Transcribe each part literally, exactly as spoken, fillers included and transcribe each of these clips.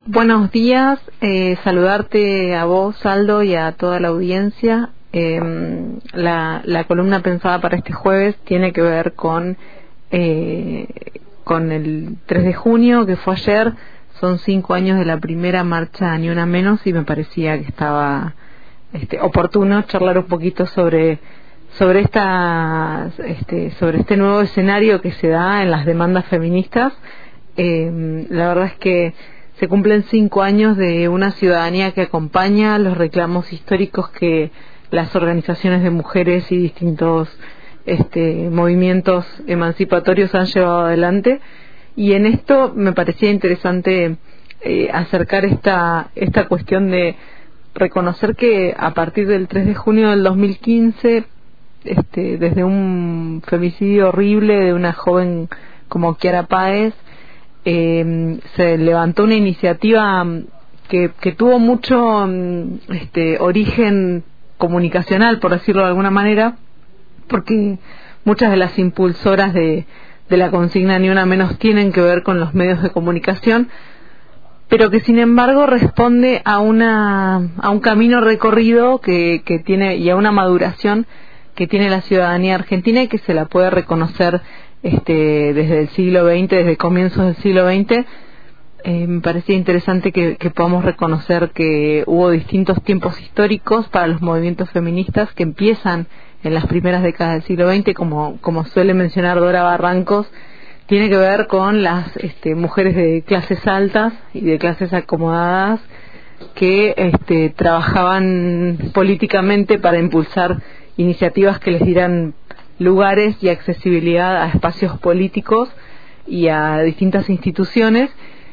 Buenos días, eh, saludarte a vos, Aldo, y a toda la audiencia. Eh, la, la columna pensada para este jueves tiene que ver con, eh, con el tres de junio, que fue ayer. Son cinco años de la primera marcha Ni Una Menos y me parecía que estaba este, oportuno charlar un poquito sobre sobre esta este, sobre este nuevo escenario que se da en las demandas feministas. Eh, la verdad es que se cumplen cinco años de una ciudadanía que acompaña los reclamos históricos que las organizaciones de mujeres y distintos este, movimientos emancipatorios han llevado adelante, y en esto me parecía interesante eh, acercar esta esta cuestión de reconocer que a partir del tres de junio del dos mil quince, este, desde un femicidio horrible de una joven como Kiara Páez, Eh, se levantó una iniciativa que, que tuvo mucho este, origen comunicacional, por decirlo de alguna manera, porque muchas de las impulsoras de, de la consigna Ni Una Menos tienen que ver con los medios de comunicación, pero que sin embargo responde a una a un camino recorrido que, que tiene y a una maduración que tiene la ciudadanía argentina y que se la puede reconocer Este, desde el siglo veinte, desde comienzos del siglo veinte. Eh, me parecía interesante que, que podamos reconocer que hubo distintos tiempos históricos para los movimientos feministas que empiezan en las primeras décadas del siglo veinte, como, como suele mencionar Dora Barrancos. Tiene que ver con las este, mujeres de clases altas y de clases acomodadas que este, trabajaban políticamente para impulsar iniciativas que les dieran lugares y accesibilidad a espacios políticos y a distintas instituciones,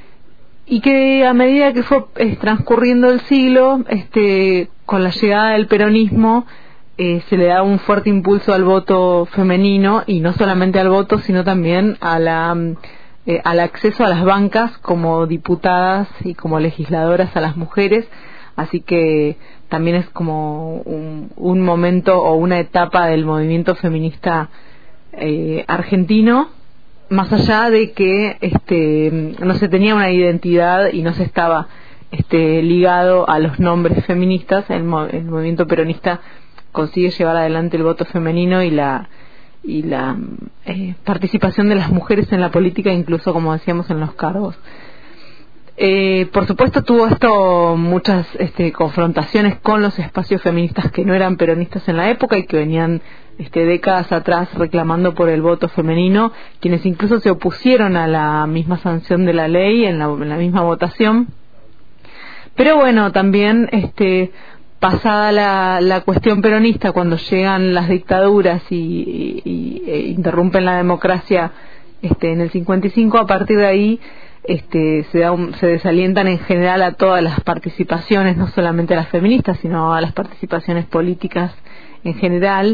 y que a medida que fue eh, transcurriendo el siglo, este, con la llegada del peronismo, eh, se le da un fuerte impulso al voto femenino, y no solamente al voto, sino también a la, eh, al acceso a las bancas como diputadas y como legisladoras a las mujeres. Así que también es como un, un momento o una etapa del movimiento feminista eh, argentino, más allá de que este, no se tenía una identidad y no se estaba este, ligado a los nombres feministas. El, el movimiento peronista consigue llevar adelante el voto femenino y la y la eh, participación de las mujeres en la política, incluso, como decíamos, en los cargos. Eh, por supuesto tuvo esto muchas este, confrontaciones con los espacios feministas que no eran peronistas en la época y que venían este, décadas atrás reclamando por el voto femenino, quienes incluso se opusieron a la misma sanción de la ley en la, en la misma votación. Pero bueno, también este, pasada la, la cuestión peronista, cuando llegan las dictaduras y, y, y e interrumpen la democracia este, en el cincuenta y cinco, a partir de ahí Este, se, da un, se desalientan en general a todas las participaciones, no solamente a las feministas, sino a las participaciones políticas en general,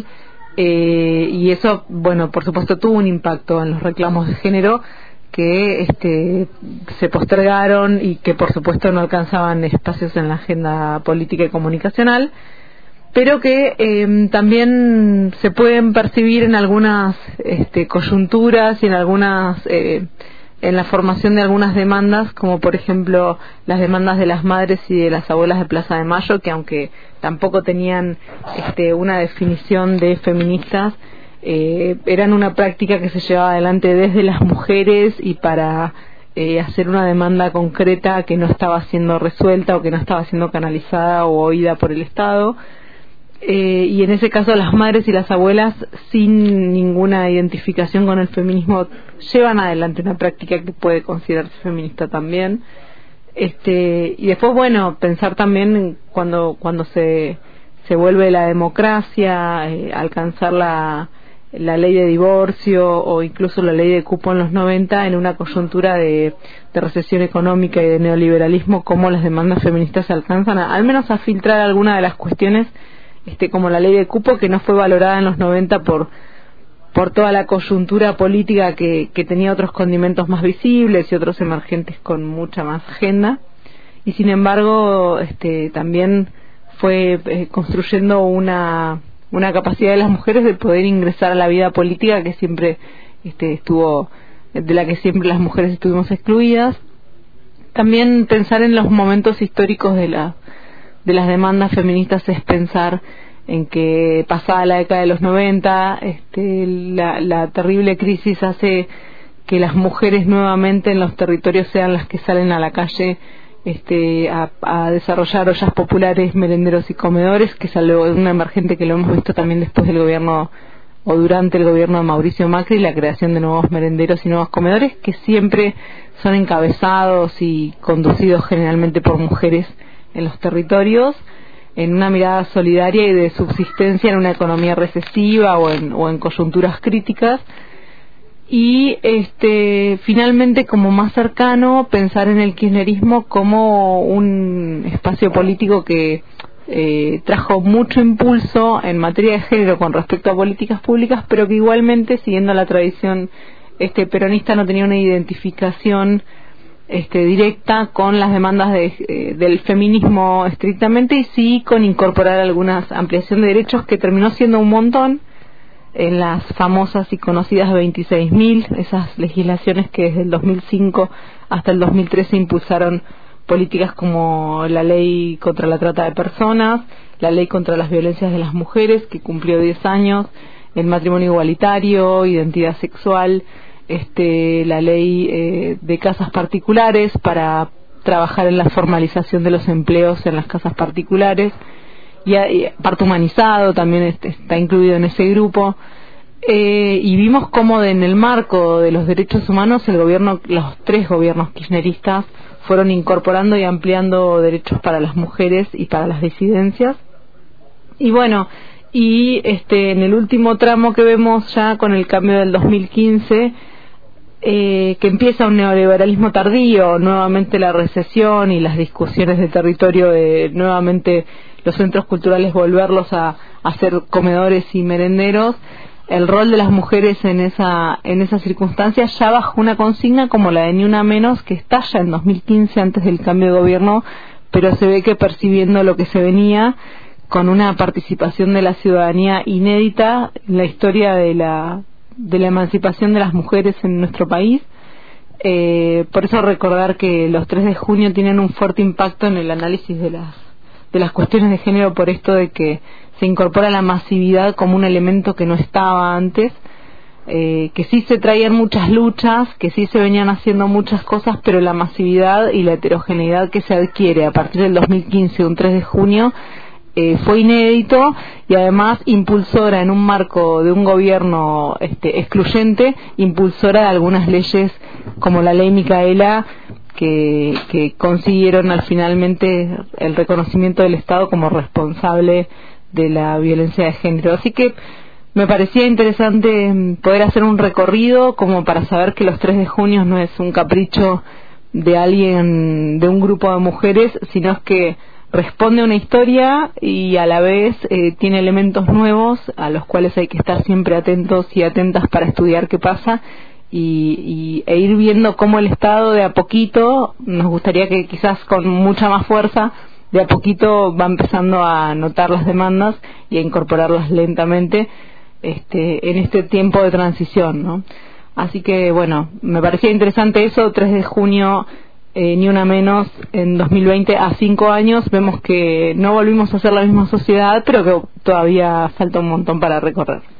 eh, y eso, bueno, por supuesto tuvo un impacto en los reclamos de género que este, se postergaron y que por supuesto no alcanzaban espacios en la agenda política y comunicacional, pero que eh, también se pueden percibir en algunas este, coyunturas y en algunas eh, en la formación de algunas demandas, como por ejemplo las demandas de las madres y de las abuelas de Plaza de Mayo, que aunque tampoco tenían este, una definición de feministas, eh, eran una práctica que se llevaba adelante desde las mujeres y para eh, hacer una demanda concreta que no estaba siendo resuelta o que no estaba siendo canalizada o oída por el Estado. Eh, y en ese caso las madres y las abuelas, sin ninguna identificación con el feminismo, llevan adelante una práctica que puede considerarse feminista también. Este, y después, bueno, pensar también cuando cuando se se vuelve la democracia, eh, alcanzar la la ley de divorcio o incluso la ley de cupo en los noventa, en una coyuntura de, de recesión económica y de neoliberalismo, cómo las demandas feministas se alcanzan a, al menos a filtrar alguna de las cuestiones, Este, como la ley de cupo, que no fue valorada en los noventa por por toda la coyuntura política que, que tenía otros condimentos más visibles y otros emergentes con mucha más agenda, y sin embargo este, también fue eh, construyendo una una capacidad de las mujeres de poder ingresar a la vida política que siempre este, estuvo de la que siempre las mujeres estuvimos excluidas. también pensar en los momentos históricos de la de las demandas feministas es pensar en que pasada la década de los noventa, este, la, la terrible crisis hace que las mujeres nuevamente en los territorios sean las que salen a la calle este, a, a desarrollar ollas populares, merenderos y comedores, que es algo, una emergente que lo hemos visto también después del gobierno o durante el gobierno de Mauricio Macri, la creación de nuevos merenderos y nuevos comedores que siempre son encabezados y conducidos generalmente por mujeres en los territorios, en una mirada solidaria y de subsistencia en una economía recesiva o en, o en coyunturas críticas. Y este finalmente, como más cercano, pensar en el kirchnerismo como un espacio político que eh, trajo mucho impulso en materia de género con respecto a políticas públicas, pero que igualmente, siguiendo la tradición este peronista, no tenía una identificación este directa con las demandas de, eh, del feminismo estrictamente, y sí con incorporar algunas ampliación de derechos, que terminó siendo un montón en las famosas y conocidas veintiséis mil, esas legislaciones que desde el dos mil cinco hasta el dos mil trece impulsaron políticas como la ley contra la trata de personas, la ley contra las violencias de las mujeres, que cumplió diez años, el matrimonio igualitario, identidad sexual, este, la ley eh, de casas particulares para trabajar en la formalización de los empleos en las casas particulares, y, y parto humanizado también este, está incluido en ese grupo. Eh, y vimos cómo de, en el marco de los derechos humanos el gobierno, los tres gobiernos kirchneristas fueron incorporando y ampliando derechos para las mujeres y para las disidencias. Y bueno, y este en el último tramo que vemos ya con el cambio del dos mil quince, eh, que empieza un neoliberalismo tardío, nuevamente la recesión y las discusiones de territorio de nuevamente los centros culturales volverlos a, a hacer comedores y merenderos. El rol de las mujeres en esa en esa circunstancia ya bajo una consigna como la de Ni Una Menos, que estalla en dos mil quince antes del cambio de gobierno, pero se ve que percibiendo lo que se venía, con una participación de la ciudadanía inédita en la historia de la de la emancipación de las mujeres en nuestro país. Eh, por eso recordar que los tres de junio tienen un fuerte impacto en el análisis de las de las cuestiones de género, por esto de que se incorpora la masividad como un elemento que no estaba antes, eh, que sí se traían muchas luchas, que sí se venían haciendo muchas cosas, pero la masividad y la heterogeneidad que se adquiere a partir del dos mil quince, un tres de junio, eh, fue inédito, y además impulsora en un marco de un gobierno este, excluyente, impulsora de algunas leyes como la ley Micaela, que, que consiguieron al finalmente el reconocimiento del Estado como responsable de la violencia de género. Así que me parecía interesante poder hacer un recorrido como para saber que los tres de junio no es un capricho de alguien, de un grupo de mujeres, sino es que responde a una historia y a la vez eh, tiene elementos nuevos a los cuales hay que estar siempre atentos y atentas para estudiar qué pasa y, y e ir viendo cómo el Estado de a poquito, nos gustaría que quizás con mucha más fuerza, de a poquito va empezando a notar las demandas y a incorporarlas lentamente este, en este tiempo de transición, ¿no? Así que bueno, me parecía interesante eso. Tres de junio, eh, Ni Una Menos en dos mil veinte, a cinco años vemos que no volvimos a ser la misma sociedad, pero que todavía falta un montón para recorrer.